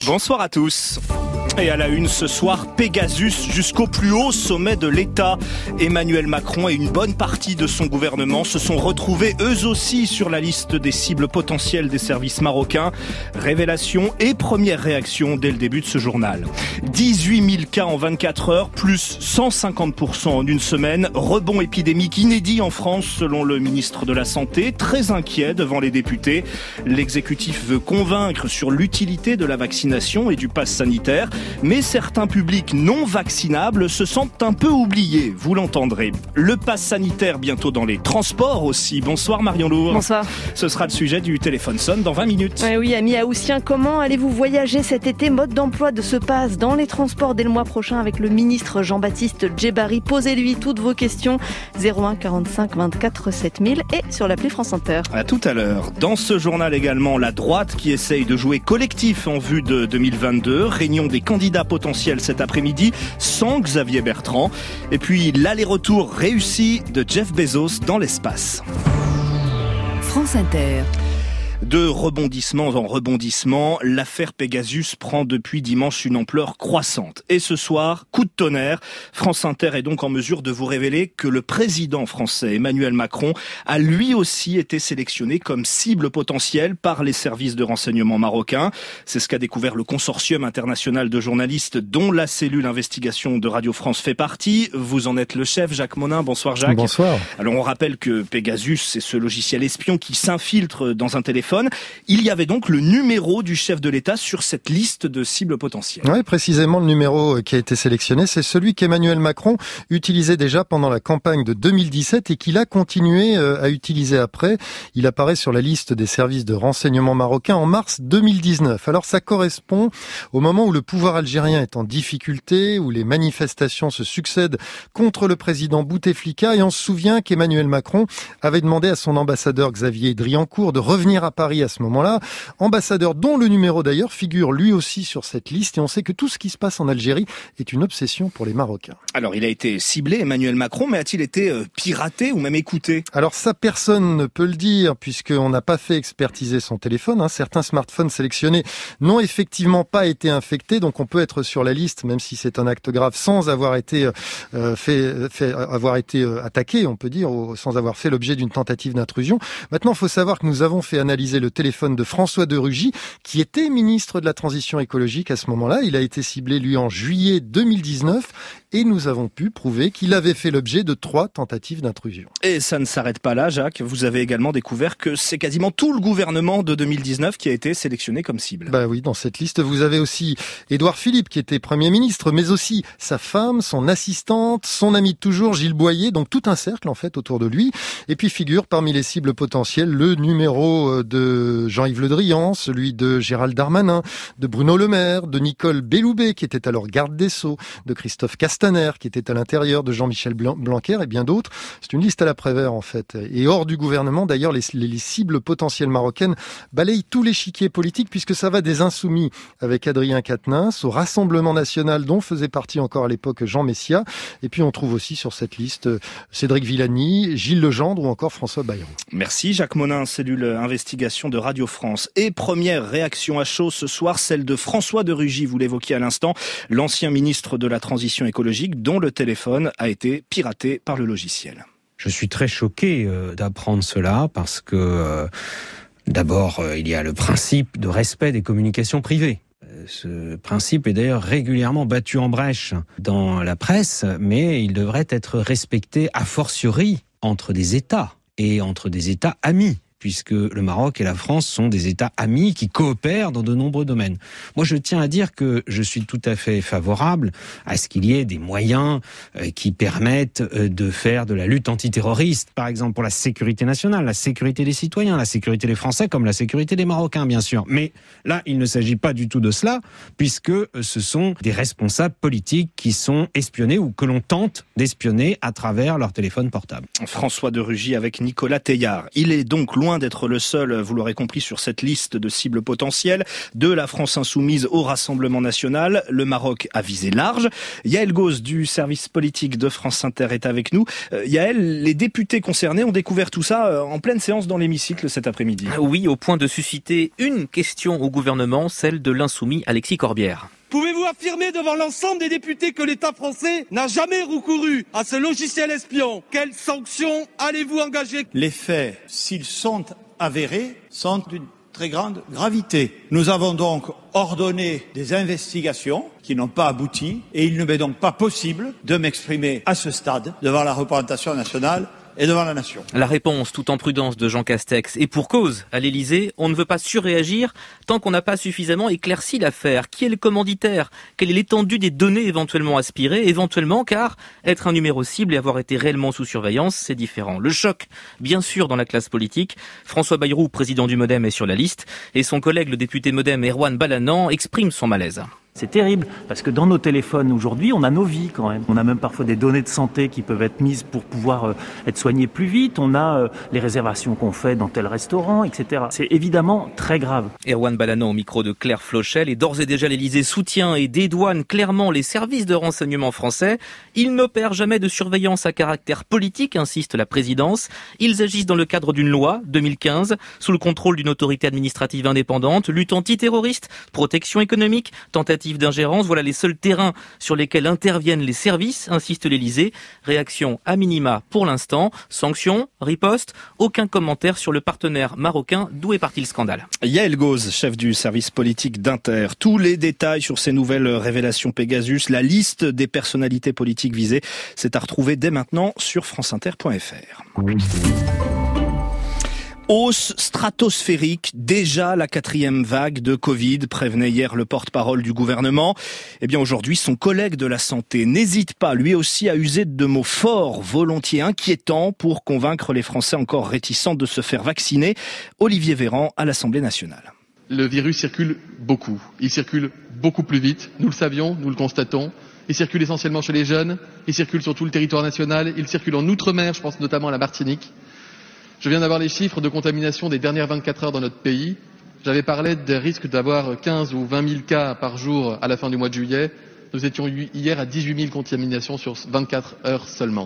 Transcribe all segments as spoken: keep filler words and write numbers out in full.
Bonsoir à tous. Et à la une ce soir, Pegasus jusqu'au plus haut sommet de l'État. Emmanuel Macron et une bonne partie de son gouvernement se sont retrouvés eux aussi sur la liste des cibles potentielles des services marocains. Révélation et première réaction dès le début de ce journal. dix-huit mille cas en vingt-quatre heures, plus cent cinquante pour cent en une semaine. Rebond épidémique inédit en France selon le ministre de la Santé, très inquiet devant les députés. L'exécutif veut convaincre sur l'utilité de la vaccination et du pass sanitaire. Mais certains publics non vaccinables se sentent un peu oubliés, vous l'entendrez. Le pass sanitaire bientôt dans les transports aussi. Bonsoir Marion Lourd. Bonsoir. Ce sera le sujet du téléphone sonne dans vingt minutes. Ouais, oui, amis haussiens, comment allez-vous voyager cet été? Mode d'emploi de ce pass dans les transports dès le mois prochain avec le ministre Jean-Baptiste Djebbari. Posez-lui toutes vos questions. zéro un quarante-cinq vingt-quatre sept mille et sur l'appli France Inter. À tout à l'heure. Dans ce journal également, la droite qui essaye de jouer collectif en vue de deux mille vingt-deux. Réunion des candidats potentiels cet après-midi sans Xavier Bertrand. Et puis l'aller-retour réussi de Jeff Bezos dans l'espace. France Inter. De rebondissement en rebondissement, l'affaire Pegasus prend depuis dimanche une ampleur croissante. Et ce soir, coup de tonnerre, France Inter est donc en mesure de vous révéler que le président français Emmanuel Macron a lui aussi été sélectionné comme cible potentielle par les services de renseignement marocains. C'est ce qu'a découvert le consortium international de journalistes dont la cellule investigation de Radio France fait partie. Vous en êtes le chef, Jacques Monin. Bonsoir Jacques. Bonsoir. Alors on rappelle que Pegasus, c'est ce logiciel espion qui s'infiltre dans un téléphone. Il y avait donc le numéro du chef de l'État sur cette liste de cibles potentielles. Oui, précisément le numéro qui a été sélectionné, c'est celui qu'Emmanuel Macron utilisait déjà pendant la campagne de deux mille dix-sept et qu'il a continué à utiliser après. Il apparaît sur la liste des services de renseignement marocains en mars deux mille dix-neuf. Alors ça correspond au moment où le pouvoir algérien est en difficulté, où les manifestations se succèdent contre le président Bouteflika, et on se souvient qu'Emmanuel Macron avait demandé à son ambassadeur Xavier Driancourt de revenir à Paris à ce moment-là, ambassadeur dont le numéro d'ailleurs figure lui aussi sur cette liste, et on sait que tout ce qui se passe en Algérie est une obsession pour les Marocains. Alors il a été ciblé, Emmanuel Macron, mais a-t-il été euh, piraté ou même écouté? Alors ça, personne ne peut le dire, puisqu'on n'a pas fait expertiser son téléphone. Hein. Certains smartphones sélectionnés n'ont effectivement pas été infectés, donc on peut être sur la liste, même si c'est un acte grave, sans avoir été euh, fait, fait avoir été euh, attaqué, on peut dire, ou sans avoir fait l'objet d'une tentative d'intrusion. Maintenant, il faut savoir que nous avons fait analyser le téléphone de François de Rugy, qui était ministre de la Transition écologique à ce moment-là. Il a été ciblé, lui, en juillet deux mille dix-neuf, et nous avons pu prouver qu'il avait fait l'objet de trois tentatives d'intrusion. Et ça ne s'arrête pas là, Jacques. Vous avez également découvert que c'est quasiment tout le gouvernement de deux mille dix-neuf qui a été sélectionné comme cible. Bah oui, dans cette liste, vous avez aussi Édouard Philippe, qui était Premier ministre, mais aussi sa femme, son assistante, son ami de toujours, Gilles Boyer, donc tout un cercle, en fait, autour de lui. Et puis figure parmi les cibles potentielles le numéro de Jean-Yves Le Drian, celui de Gérald Darmanin, de Bruno Le Maire, de Nicole Belloubet, qui était alors garde des Sceaux, de Christophe Castaner, qui était à l'intérieur, de Jean-Michel Blanquer et bien d'autres. C'est une liste à la Prévert, en fait. Et hors du gouvernement, d'ailleurs, les, les cibles potentielles marocaines balayent tout l'échiquier politique, puisque ça va des Insoumis avec Adrien Quatennens, au Rassemblement National, dont faisait partie encore à l'époque Jean Messia. Et puis on trouve aussi sur cette liste Cédric Villani, Gilles Legendre ou encore François Bayrou. Merci Jacques Monin, cellule investigation de Radio France. Et première réaction à chaud ce soir, celle de François de Rugy, vous l'évoquiez à l'instant, l'ancien ministre de la Transition écologique, dont le téléphone a été piraté par le logiciel. Je suis très choqué euh, d'apprendre cela parce que, euh, d'abord, euh, il y a le principe de respect des communications privées. Ce principe est d'ailleurs régulièrement battu en brèche dans la presse, mais il devrait être respecté a fortiori entre des États et entre des États amis, puisque le Maroc et la France sont des États amis qui coopèrent dans de nombreux domaines. Moi, je tiens à dire que je suis tout à fait favorable à ce qu'il y ait des moyens qui permettent de faire de la lutte antiterroriste, par exemple pour la sécurité nationale, la sécurité des citoyens, la sécurité des Français comme la sécurité des Marocains, bien sûr. Mais là, il ne s'agit pas du tout de cela, puisque ce sont des responsables politiques qui sont espionnés ou que l'on tente d'espionner à travers leur téléphone portable. François de Rugy avec Nicolas Teilhard. Il est donc loin loin d'être le seul, vous l'aurez compris, sur cette liste de cibles potentielles, de la France insoumise au Rassemblement national. Le Maroc a visé large. Yael Gauz du service politique de France Inter est avec nous. Euh, Yael, les députés concernés ont découvert tout ça en pleine séance dans l'hémicycle cet après-midi. Oui, au point de susciter une question au gouvernement, celle de l'insoumis Alexis Corbière. Pouvez-vous affirmer devant l'ensemble des députés que l'État français n'a jamais recouru à ce logiciel espion ? Quelles sanctions allez-vous engager ? Les faits, s'ils sont avérés, sont d'une très grande gravité. Nous avons donc ordonné des investigations qui n'ont pas abouti et il ne m'est donc pas possible de m'exprimer à ce stade devant la représentation nationale et devant la nation. La réponse, tout en prudence, de Jean Castex. Et pour cause, à l'Élysée, on ne veut pas surréagir tant qu'on n'a pas suffisamment éclairci l'affaire. Qui est le commanditaire ? Quelle est l'étendue des données éventuellement aspirées ? Éventuellement, car être un numéro cible et avoir été réellement sous surveillance, c'est différent. Le choc, bien sûr, dans la classe politique. François Bayrou, président du Modem, est sur la liste. Et son collègue, le député Modem, Erwan Balanant, exprime son malaise. C'est terrible, parce que dans nos téléphones aujourd'hui, on a nos vies quand même. On a même parfois des données de santé qui peuvent être mises pour pouvoir euh, être soignées plus vite. On a euh, les réservations qu'on fait dans tel restaurant, et cetera. C'est évidemment très grave. Erwan Balanant au micro de Claire Flochel. Et d'ores et déjà, l'Élysée soutient et dédouane clairement les services de renseignement français. Ils n'opèrent jamais de surveillance à caractère politique, insiste la présidence. Ils agissent dans le cadre d'une loi, deux mille quinze, sous le contrôle d'une autorité administrative indépendante, lutte antiterroriste, protection économique, tentative d'ingérence, voilà les seuls terrains sur lesquels interviennent les services, insiste l'Élysée. Réaction à minima pour l'instant. Sanctions, riposte, aucun commentaire sur le partenaire marocain. D'où est parti le scandale ? Yael Gauz, chef du service politique d'Inter. Tous les détails sur ces nouvelles révélations Pegasus, la liste des personnalités politiques visées, c'est à retrouver dès maintenant sur franceinter point f r. Hausse stratosphérique, déjà la quatrième vague de Covid, prévenait hier le porte-parole du gouvernement. Eh bien aujourd'hui, son collègue de la santé n'hésite pas, lui aussi, à user de mots forts, volontiers inquiétants, pour convaincre les Français encore réticents de se faire vacciner. Olivier Véran à l'Assemblée nationale. Le virus circule beaucoup. Il circule beaucoup plus vite. Nous le savions, nous le constatons. Il circule essentiellement chez les jeunes. Il circule sur tout le territoire national. Il circule en Outre-mer, je pense notamment à la Martinique. Je viens d'avoir les chiffres de contamination des dernières vingt-quatre heures dans notre pays. J'avais parlé des risques d'avoir quinze ou vingt mille cas par jour à la fin du mois de juillet. Nous étions hier à dix-huit mille contaminations sur vingt-quatre heures seulement.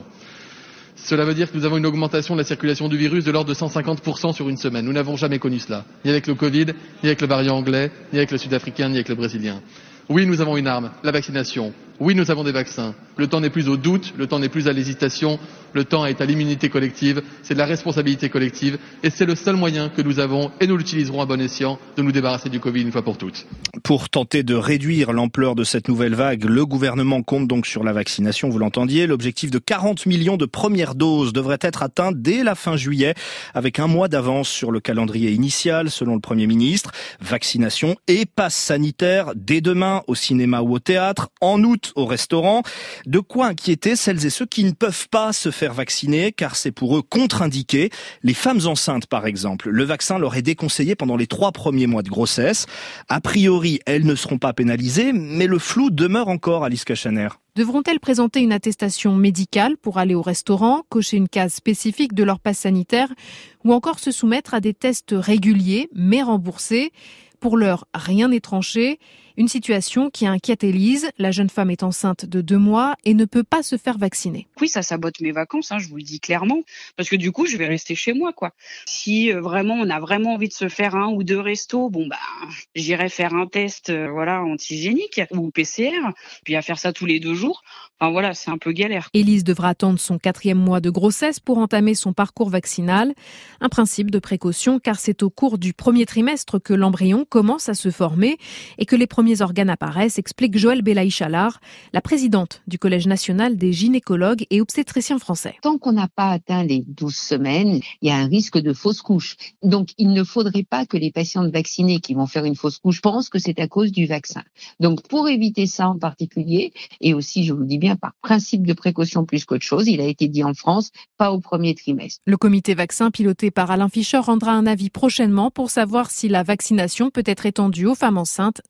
Cela veut dire que nous avons une augmentation de la circulation du virus de l'ordre de cent cinquante pour cent sur une semaine. Nous n'avons jamais connu cela, ni avec le Covid, ni avec le variant anglais, ni avec le sud-africain, ni avec le brésilien. Oui, nous avons une arme, la vaccination. Oui, nous avons des vaccins. Le temps n'est plus au doute, le temps n'est plus à l'hésitation, le temps est à l'immunité collective, c'est de la responsabilité collective et c'est le seul moyen que nous avons, et nous l'utiliserons à bon escient, de nous débarrasser du Covid une fois pour toutes. Pour tenter de réduire l'ampleur de cette nouvelle vague, le gouvernement compte donc sur la vaccination, vous l'entendiez. L'objectif de quarante millions de premières doses devrait être atteint dès la fin juillet, avec un mois d'avance sur le calendrier initial, selon le Premier ministre. Vaccination et passe sanitaire dès demain au cinéma ou au théâtre, en août au restaurant. De quoi inquiéter celles et ceux qui ne peuvent pas se faire vacciner, car c'est pour eux contre-indiqué. Les femmes enceintes, par exemple, le vaccin leur est déconseillé pendant les trois premiers mois de grossesse. A priori, elles ne seront pas pénalisées, mais le flou demeure encore, Alice Cachaner. Devront-elles présenter une attestation médicale pour aller au restaurant, cocher une case spécifique de leur passe sanitaire ou encore se soumettre à des tests réguliers mais remboursés ? Pour l'heure, rien n'est tranché. Une situation qui inquiète Élise. La jeune femme est enceinte de deux mois et ne peut pas se faire vacciner. Oui, ça sabote mes vacances, hein, je vous le dis clairement. Parce que du coup, je vais rester chez moi, quoi. Si euh, vraiment on a vraiment envie de se faire un ou deux restos, bon bah, j'irai faire un test, euh, voilà, antigénique ou P C R. Puis à faire ça tous les deux jours, enfin voilà, c'est un peu galère. Élise devra attendre son quatrième mois de grossesse pour entamer son parcours vaccinal. Un principe de précaution, car c'est au cours du premier trimestre que l'embryon commence à se former et que les premiers organes apparaissent, explique Joëlle Belaïch-Allard, la présidente du Collège national des gynécologues et obstétriciens français. Tant qu'on n'a pas atteint les douze semaines, il y a un risque de fausse couche. Donc, il ne faudrait pas que les patientes vaccinées qui vont faire une fausse couche pensent que c'est à cause du vaccin. Donc, pour éviter ça en particulier, et aussi, je vous le dis bien, par principe de précaution plus qu'autre chose, il a été dit en France, pas au premier trimestre. Le comité vaccin piloté par Alain Fischer rendra un avis prochainement pour savoir si la vaccination peut être étendue aux femmes enceintes de moins de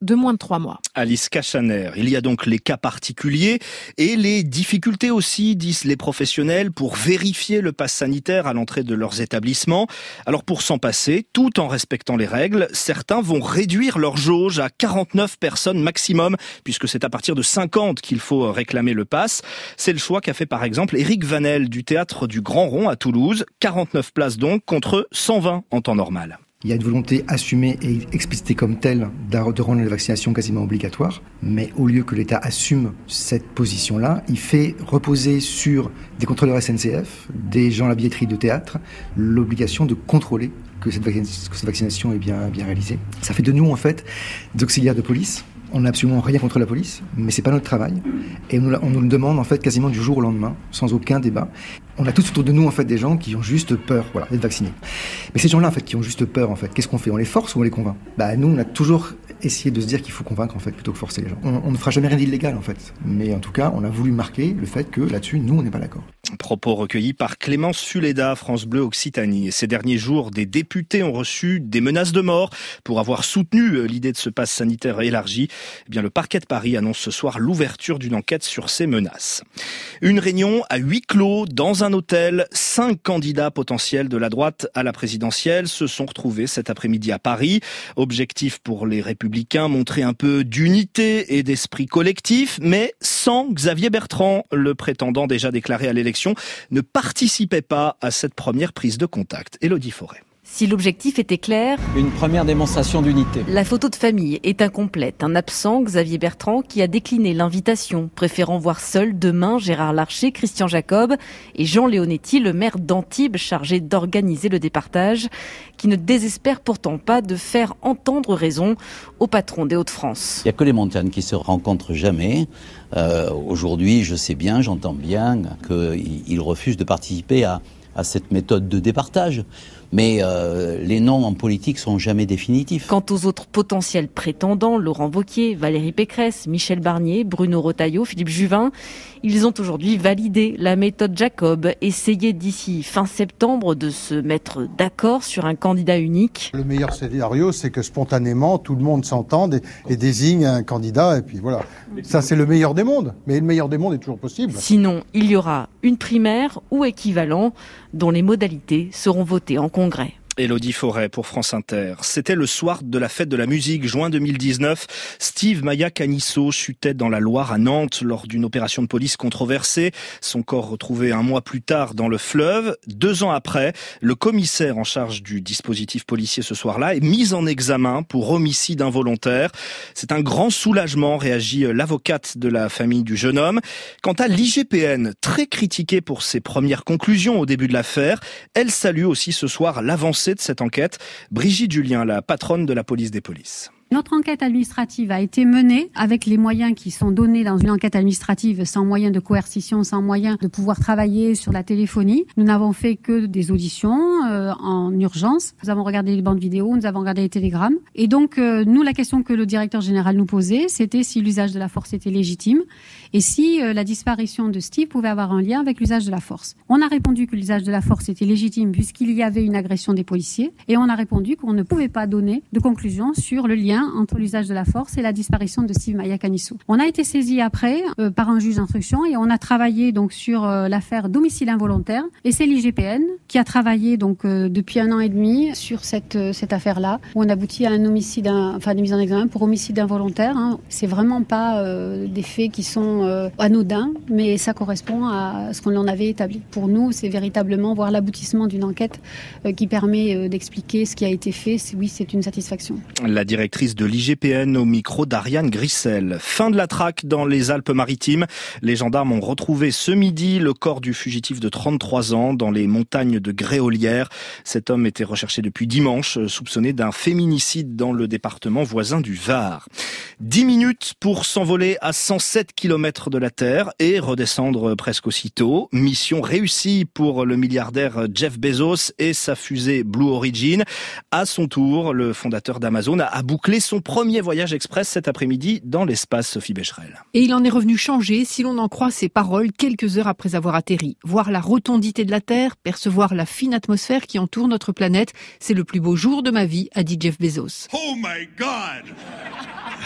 trois mois. Alice Cachaner, il y a donc les cas particuliers et les difficultés aussi, disent les professionnels, pour vérifier le pass sanitaire à l'entrée de leurs établissements. Alors pour s'en passer, tout en respectant les règles, certains vont réduire leur jauge à quarante-neuf personnes maximum, puisque c'est à partir de cinquante qu'il faut réclamer le pass. C'est le choix qu'a fait par exemple Éric Vanel du théâtre du Grand Rond à Toulouse. quarante-neuf places donc contre cent vingt en temps normal. Il y a une volonté assumée et explicitée comme telle de rendre la vaccination quasiment obligatoire. Mais au lieu que l'État assume cette position-là, il fait reposer sur des contrôleurs S N C F, des gens à la billetterie de théâtre, l'obligation de contrôler que cette, vac- que cette vaccination est bien, bien réalisée. Ça fait de nous, en fait, des auxiliaires de police. On n'a absolument rien contre la police, mais c'est pas notre travail. Et on nous, on nous le demande, en fait, quasiment du jour au lendemain, sans aucun débat. On a tous autour de nous, en fait, des gens qui ont juste peur, voilà, d'être vaccinés. Mais ces gens-là, en fait, qui ont juste peur, en fait, qu'est-ce qu'on fait? On les force ou on les convainc? Bah, nous, on a toujours essayé de se dire qu'il faut convaincre, en fait, plutôt que forcer les gens. On, on ne fera jamais rien d'illégal, en fait. Mais en tout cas, on a voulu marquer le fait que, là-dessus, nous, on n'est pas d'accord. Propos recueillis par Clémence Fuleda, France Bleu Occitanie. Et ces derniers jours, des députés ont reçu des menaces de mort pour avoir soutenu l'idée de ce pass sanitaire élargi. Eh bien, le parquet de Paris annonce ce soir l'ouverture d'une enquête sur ces menaces. Une réunion à huis clos dans un hôtel. Cinq candidats potentiels de la droite à la présidentielle se sont retrouvés cet après-midi à Paris. Objectif pour les Républicains, montrer un peu d'unité et d'esprit collectif, mais sans Xavier Bertrand, le prétendant déjà déclaré à l'élection, ne participait pas à cette première prise de contact. Élodie Forêt. Si l'objectif était clair, une première démonstration d'unité. La photo de famille est incomplète. Un absent, Xavier Bertrand, qui a décliné l'invitation, préférant voir seul demain Gérard Larcher, Christian Jacob et Jean Leonetti, le maire d'Antibes, chargé d'organiser le départage, qui ne désespère pourtant pas de faire entendre raison au patron des Hauts-de-France. Il n'y a que les montagnes qui se rencontrent jamais. Euh, aujourd'hui, je sais bien, j'entends bien qu'il refuse de participer à, à cette méthode de départage. Mais euh, les noms en politique sont jamais définitifs. Quant aux autres potentiels prétendants, Laurent Wauquiez, Valérie Pécresse, Michel Barnier, Bruno Retailleau, Philippe Juvin, ils ont aujourd'hui validé la méthode Jacob, essayé d'ici fin septembre de se mettre d'accord sur un candidat unique. Le meilleur scénario, c'est que spontanément, tout le monde s'entende et, et désigne un candidat, et puis voilà. Ça, c'est le meilleur des mondes, mais le meilleur des mondes est toujours possible. Sinon, il y aura une primaire ou équivalent dont les modalités seront votées en congrès. Élodie Forêt pour France Inter. C'était le soir de la fête de la musique, juin deux mille dix-neuf. Steve Maia Caniço chutait dans la Loire à Nantes lors d'une opération de police controversée. Son corps retrouvé un mois plus tard dans le fleuve. Deux ans après, le commissaire en charge du dispositif policier ce soir-là est mis en examen pour homicide involontaire. C'est un grand soulagement, réagit l'avocate de la famille du jeune homme. Quant à l'I G P N, très critiquée pour ses premières conclusions au début de l'affaire, elle salue aussi ce soir l'avancée de cette enquête. Brigitte Julien, la patronne de la police des polices. Notre enquête administrative a été menée avec les moyens qui sont donnés dans une enquête administrative, sans moyen de coercition, sans moyen de pouvoir travailler sur la téléphonie. Nous n'avons fait que des auditions euh, en urgence. Nous avons regardé les bandes vidéo, nous avons regardé les télégrammes. Et donc, euh, nous, la question que le directeur général nous posait, c'était si l'usage de la force était légitime et si euh, la disparition de Steve pouvait avoir un lien avec l'usage de la force. On a répondu que l'usage de la force était légitime puisqu'il y avait une agression des policiers et on a répondu qu'on ne pouvait pas donner de conclusion sur le lien entre l'usage de la force et la disparition de Steve Maia Caniço. On a été saisi après euh, par un juge d'instruction et on a travaillé donc sur euh, l'affaire d'homicide involontaire et c'est l'I G P N qui a travaillé donc euh, depuis un an et demi sur cette euh, cette affaire-là où on aboutit à un homicide, un, enfin des mises en examen pour homicide involontaire. Hein. C'est vraiment pas euh, des faits qui sont euh, anodins, mais ça correspond à ce qu'on en avait établi. Pour nous, c'est véritablement voir l'aboutissement d'une enquête euh, qui permet euh, d'expliquer ce qui a été fait. C'est, oui, c'est une satisfaction. La directrice de l'I G P N au micro d'Ariane Grissel. Fin de la traque dans les Alpes-Maritimes. Les gendarmes ont retrouvé ce midi le corps du fugitif de trente-trois ans dans les montagnes de Gréolières. Cet homme était recherché depuis dimanche, soupçonné d'un féminicide dans le département voisin du Var. Dix minutes pour s'envoler à cent sept kilomètres de la Terre et redescendre presque aussitôt. Mission réussie pour le milliardaire Jeff Bezos et sa fusée Blue Origin. À son tour, le fondateur d'Amazon a bouclé son premier voyage express cet après-midi dans l'espace, Sophie Becherel. Et il en est revenu changé, si l'on en croit ses paroles, quelques heures après avoir atterri. Voir la rotondité de la Terre, percevoir la fine atmosphère qui entoure notre planète, c'est le plus beau jour de ma vie, a dit Jeff Bezos. Oh my God!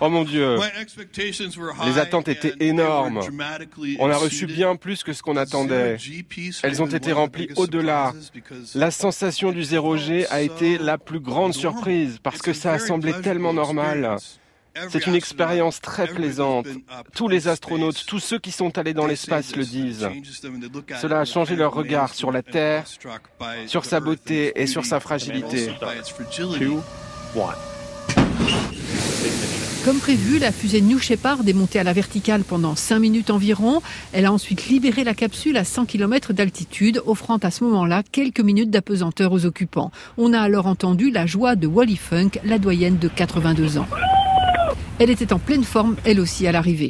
Oh mon Dieu, les attentes étaient énormes. On a reçu bien plus que ce qu'on attendait. Elles ont été remplies au-delà. La sensation du zéro G a été la plus grande surprise parce que ça a semblé tellement normal. C'est une expérience très plaisante. Tous les astronautes, tous ceux qui sont allés dans l'espace le disent. Cela a changé leur regard sur la Terre, sur sa beauté et sur sa fragilité. Comme prévu, la fusée New Shepard est montée à la verticale pendant cinq minutes environ. Elle a ensuite libéré la capsule à cent kilomètres d'altitude, offrant à ce moment-là quelques minutes d'apesanteur aux occupants. On a alors entendu la joie de Wally Funk, la doyenne de quatre-vingt-deux ans. Elle était en pleine forme, elle aussi, à l'arrivée.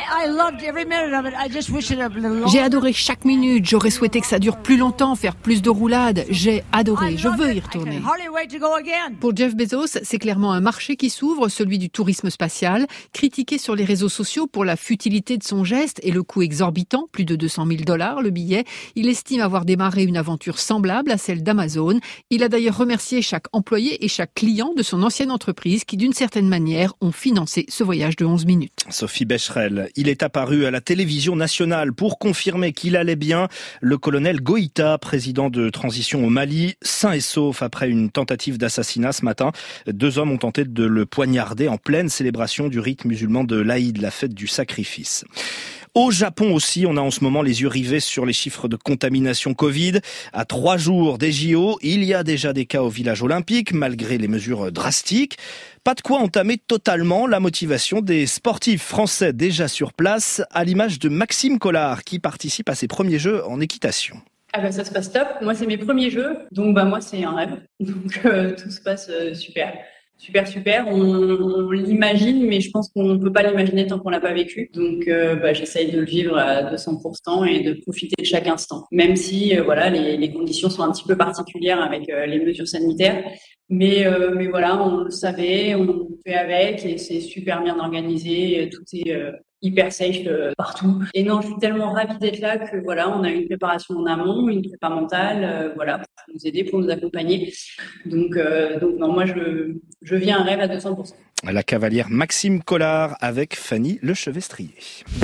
J'ai adoré chaque minute. J'aurais souhaité que ça dure plus longtemps, faire plus de roulades. J'ai adoré. Je veux y retourner. Pour Jeff Bezos, c'est clairement un marché qui s'ouvre, celui du tourisme spatial. Critiqué sur les réseaux sociaux pour la futilité de son geste et le coût exorbitant, plus de deux cent mille dollars le billet, il estime avoir démarré une aventure semblable à celle d'Amazon. Il a d'ailleurs remercié chaque employé et chaque client de son ancienne entreprise qui, d'une certaine manière, ont financé ce voyage de onze minutes. Sophie Becherel, il est apparu à la télévision nationale pour confirmer qu'il allait bien. Le colonel Goïta, président de transition au Mali, sain et sauf après une tentative d'assassinat ce matin. Deux hommes ont tenté de le poignarder en pleine célébration du rite musulman de l'Aïd, la fête du sacrifice. Au Japon aussi, on a en ce moment les yeux rivés sur les chiffres de contamination Covid. À trois jours des J O, il y a déjà des cas au village olympique, malgré les mesures drastiques. Pas de quoi entamer totalement la motivation des sportifs français déjà sur place, à l'image de Maxime Collard, qui participe à ses premiers Jeux en équitation. Ah bah ça se passe top. Moi, c'est mes premiers Jeux, donc bah moi, c'est un rêve. Donc euh, tout se passe euh, super. Super, super. On, on l'imagine, mais je pense qu'on ne peut pas l'imaginer tant qu'on l'a pas vécu. Donc, euh, bah, j'essaye de le vivre à deux cents pour cent et de profiter de chaque instant. Même si, euh, voilà, les, les conditions sont un petit peu particulières avec euh, les mesures sanitaires. Mais, euh, mais voilà, on le savait, on fait avec et c'est super bien organisé. Tout est euh, hyper safe euh, partout. Et non, je suis tellement ravie d'être là que voilà, on a une préparation en amont, une prépa mentale, euh, voilà, pour nous aider, pour nous accompagner. Donc, euh, donc non, moi je je vis un rêve à deux cents pour cent. La cavalière Maxime Collard avec Fanny Lechevestrier.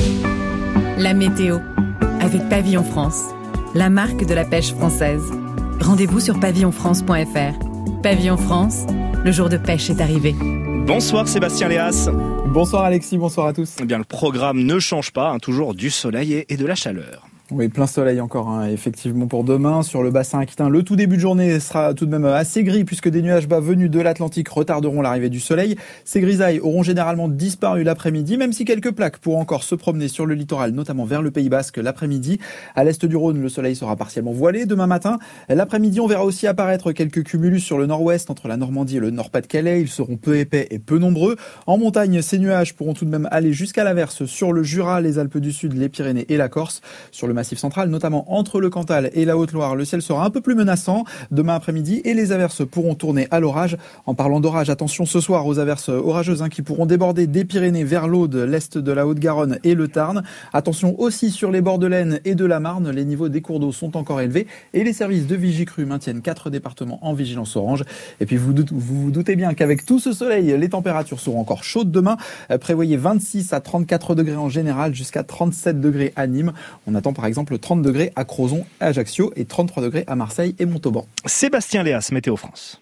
La météo avec Pavillon France, la marque de la pêche française. Rendez-vous sur pavillon france point f r. Pavillon France, le jour de pêche est arrivé. Bonsoir Sébastien Léas. Bonsoir Alexis, bonsoir à tous. Eh bien, le programme ne change pas, hein, toujours du soleil et de la chaleur. Oui, plein soleil encore, hein, effectivement pour demain. Sur le bassin aquitain, le tout début de journée sera tout de même assez gris puisque des nuages bas venus de l'Atlantique retarderont l'arrivée du soleil. Ces grisailles auront généralement disparu l'après-midi, même si quelques plaques pourront encore se promener sur le littoral, notamment vers le Pays Basque l'après-midi. À l'est du Rhône, le soleil sera partiellement voilé demain matin. L'après-midi, on verra aussi apparaître quelques cumulus sur le nord-ouest entre la Normandie et le Nord-Pas-de-Calais. Ils seront peu épais et peu nombreux. En montagne, ces nuages pourront tout de même aller jusqu'à l'averse sur le Jura, les Alpes du Sud, les Pyrénées et la Corse. Sur le Massif central, notamment entre le Cantal et la Haute-Loire, le ciel sera un peu plus menaçant demain après-midi et les averses pourront tourner à l'orage. En parlant d'orage, attention ce soir aux averses orageuses hein, qui pourront déborder des Pyrénées vers l'Aude, l'est de la Haute-Garonne et le Tarn. Attention aussi sur les bords de l'Aisne et de la Marne, les niveaux des cours d'eau sont encore élevés et les services de Vigicru maintiennent quatre départements en vigilance orange. Et puis vous vous, vous doutez bien qu'avec tout ce soleil, les températures seront encore chaudes demain. Prévoyez vingt-six à trente-quatre degrés en général jusqu'à trente-sept degrés à Nîmes. On attend par exemple trente degrés à Crozon, à Ajaccio et trente-trois degrés à Marseille et Montauban. Sébastien Léas, Météo France.